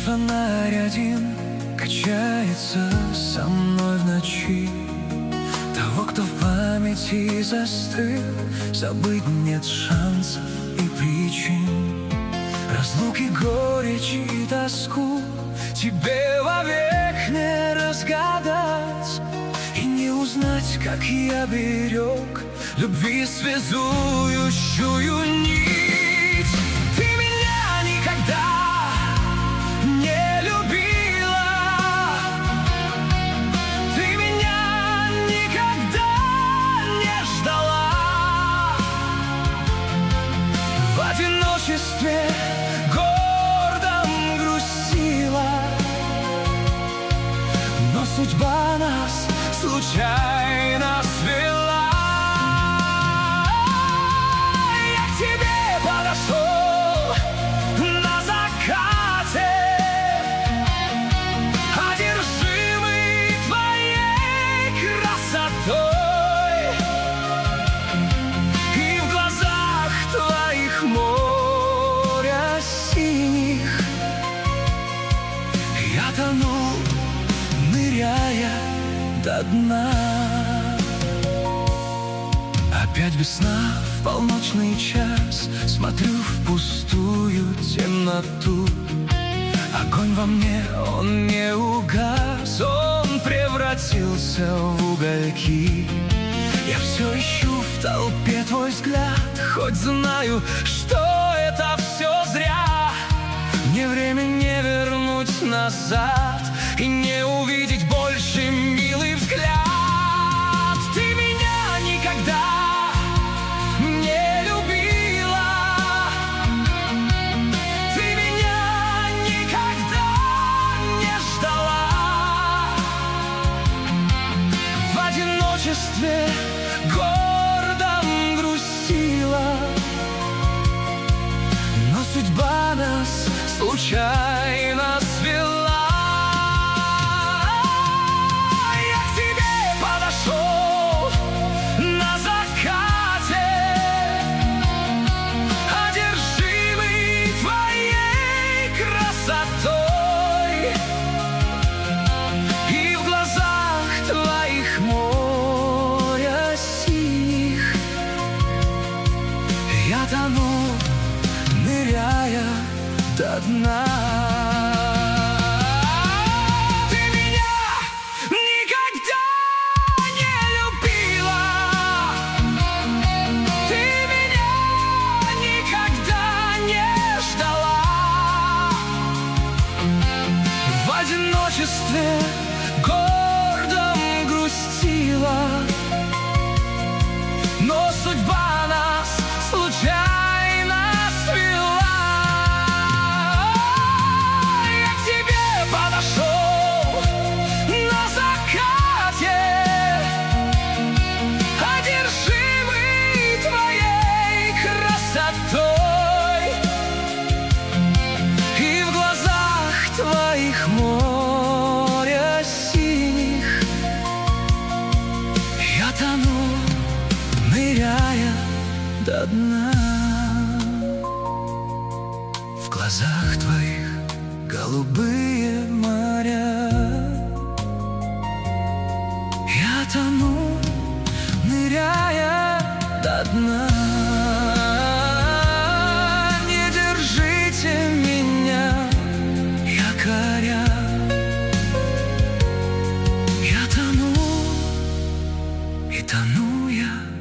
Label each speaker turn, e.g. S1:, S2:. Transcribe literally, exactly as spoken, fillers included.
S1: фонарь один качается со мной в ночи. Того, кто в памяти застыл, забыть нет шансов и причин. Разлуки, горечь и тоску тебе вовек не разгадать и не узнать, как я берег любви связующую нить. Ты меня никогда не любила, ты меня никогда не ждала. В одиночестве гордом грустила, но судьба нас случайно свела. Я тону, ныряя до дна. Опять без сна в полночный час смотрю в пустую темноту. Огонь во мне, он не угас, он превратился в угольки. Я все ищу в толпе твой взгляд, хоть знаю, что это все зря. Мне время не вернуть назад и не увидеть больше милый взгляд. Ты меня никогда не любила, ты меня никогда не ждала. В одиночестве гордом грустила, но судьба нас случайно свела. Я к тебе подошел на закате, одержимый твоей красотой, и в глазах твоих море синих. Я тону, ныряя до дна. Ты меня никогда не любила, ты меня никогда не ждала. В одиночестве гордом грустила, но судьба нас случайно свела. И в глазах твоих море синих. Я тону, ныряя до дна. В глазах твоих голубые моря. Я тону, ныряя до дна. И тону я